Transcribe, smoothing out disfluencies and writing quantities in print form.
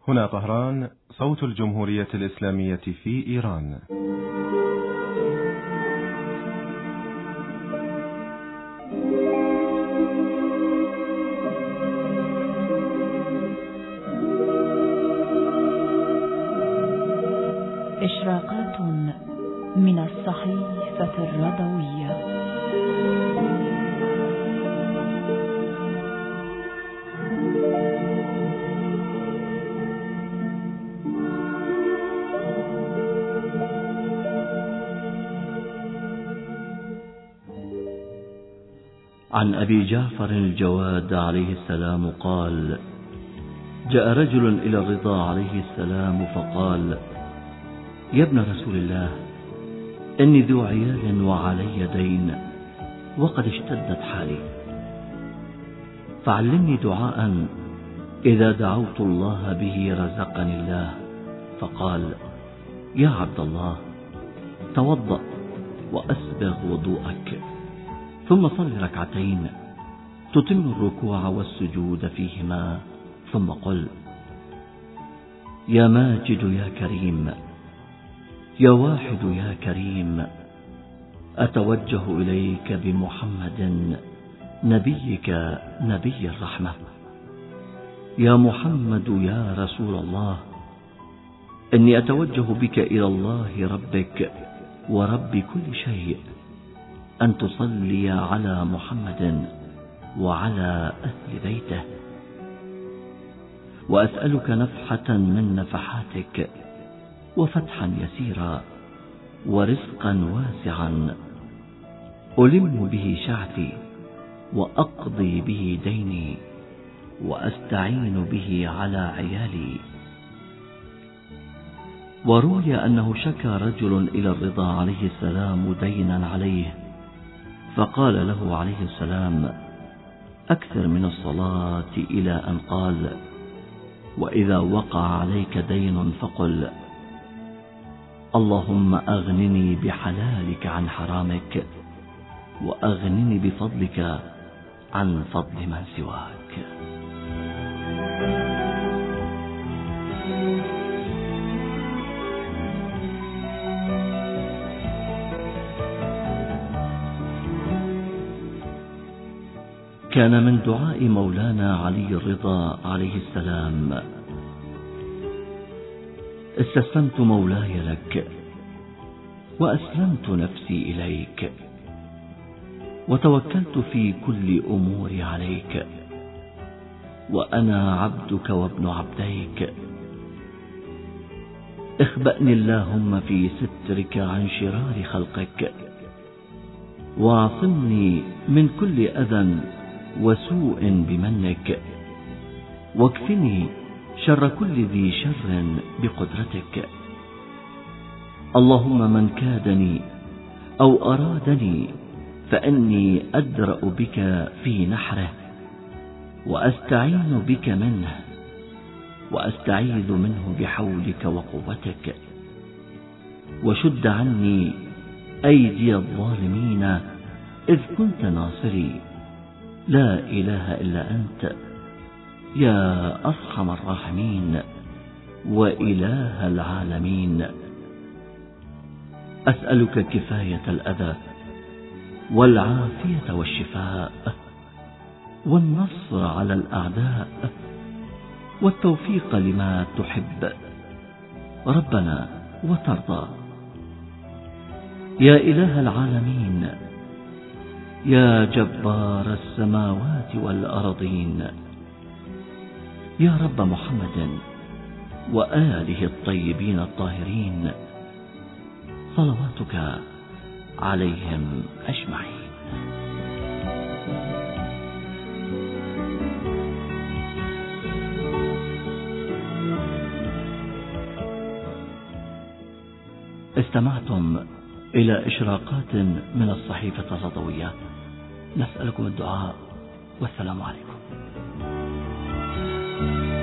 هنا طهران، صوت الجمهورية الإسلامية في إيران. إشراقات من الصحيفة الرضوية. عن أبي جعفر الجواد عليه السلام قال: جاء رجل إلى الرضا عليه السلام فقال: يا ابن رسول الله، إني ذو عيال وعلي دين وقد اشتدت حالي، فعلمني دعاء إذا دعوت الله به رزقني الله. فقال: يا عبد الله، توضأ وأسبغ وضوءك، ثم صل ركعتين تتم الركوع والسجود فيهما، ثم قل: يا ماجد يا كريم، يا واحد يا كريم، أتوجه إليك بمحمد نبيك نبي الرحمة. يا محمد يا رسول الله، إني أتوجه بك إلى الله ربك ورب كل شيء، أن تصلي على محمد وعلى أهل بيته، وأسألك نفحة من نفحاتك، وفتحا يسيرا، ورزقا واسعا، ألم به شعثي، وأقضي به ديني، وأستعين به على عيالي. وروي أنه شكى رجل إلى الرضا عليه السلام دينا عليه، فقال له عليه السلام: أكثر من الصلاة، إلى أن قال: وإذا وقع عليك دين فقل: اللهم أغنني بحلالك عن حرامك، وأغنني بفضلك عن فضل من سواك. كان من دعاء مولانا علي الرضا عليه السلام: استسلمت مولاي لك، وأسلمت نفسي إليك، وتوكلت في كل أموري عليك، وأنا عبدك وابن عبديك. اخبأني اللهم في سترك عن شرار خلقك، واعصمني من كل أذى وسوء بمنك، واكفني شر كل ذي شر بقدرتك. اللهم من كادني أو أرادني فإني أدرأ بك في نحره، وأستعين بك منه، وأستعيذ منه بحولك وقوتك. وشد عني أيدي الظالمين إذ كنت ناصري، لا إله إلا أنت، يا أرحم الراحمين وإله العالمين. أسألك كفاية الأذى، والعافية والشفاء، والنصر على الأعداء، والتوفيق لما تحب ربنا وترضى. يا إله العالمين، يا جبار السماوات والأرضين، يا رب محمد وآله الطيبين الطاهرين، صلواتك عليهم أجمعين. استمعتم إلى إشراقات من الصحيفة الرضوية. نسألكم الدعاء، والسلام عليكم.